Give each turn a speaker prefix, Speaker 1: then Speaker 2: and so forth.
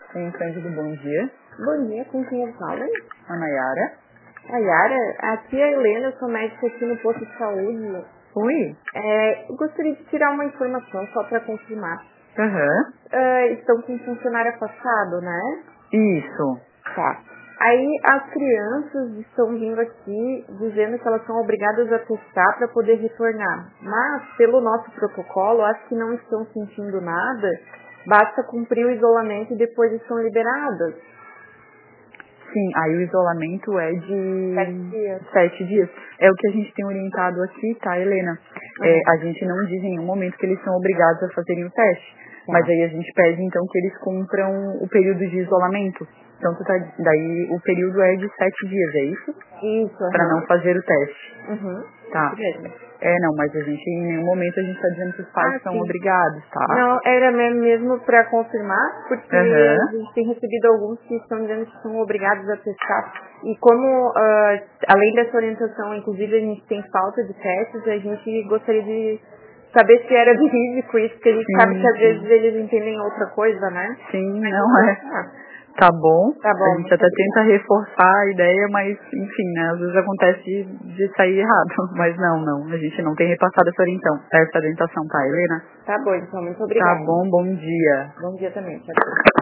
Speaker 1: Sim, Cândido, bom dia.
Speaker 2: Bom dia, com quem eu falo?
Speaker 1: A Nayara.
Speaker 2: A Yara, aqui é a Helena, eu sou médica aqui no posto de saúde.
Speaker 1: Oi.
Speaker 2: Eu gostaria de tirar uma informação só para confirmar. Estão com funcionário afastado, né?
Speaker 1: Isso.
Speaker 2: Tá. Aí as crianças estão vindo aqui dizendo que elas são obrigadas a testar para poder retornar. Mas, pelo nosso protocolo, acho que não estão sentindo nada. Basta cumprir o isolamento e depois estão liberadas.
Speaker 1: Sim, aí o isolamento é de
Speaker 2: 7 dias.
Speaker 1: 7 dias. É o que a gente tem orientado aqui, tá, Helena? A gente não diz em nenhum momento que eles são obrigados a fazerem o teste.
Speaker 2: Tá.
Speaker 1: Mas aí a gente pede, então, que eles cumpram o período de isolamento. Então, daí o período é de 7 dias, é isso?
Speaker 2: Isso.
Speaker 1: Para não fazer o teste. Tá.
Speaker 2: Isso mesmo.
Speaker 1: Não, mas a gente, em nenhum momento, a gente tá dizendo que os pais são
Speaker 2: Sim.
Speaker 1: obrigados, tá?
Speaker 2: Não, era mesmo para confirmar, porque a gente tem recebido alguns que estão dizendo que são obrigados a testar. E como, além dessa orientação, inclusive a gente tem falta de testes, a gente gostaria de saber se era verídico isso, porque a gente sabe que às vezes eles entendem outra coisa, né?
Speaker 1: Sim, não é. Tá bom.
Speaker 2: Tá bom.
Speaker 1: A gente até tenta reforçar a ideia, mas, enfim, né? Às vezes acontece de sair errado. Mas não. A gente não tem repassado essa orientação, tá, Helena?
Speaker 2: Tá bom, então. Muito obrigada.
Speaker 1: Tá bom, bom dia.
Speaker 2: Bom dia também. Tchau.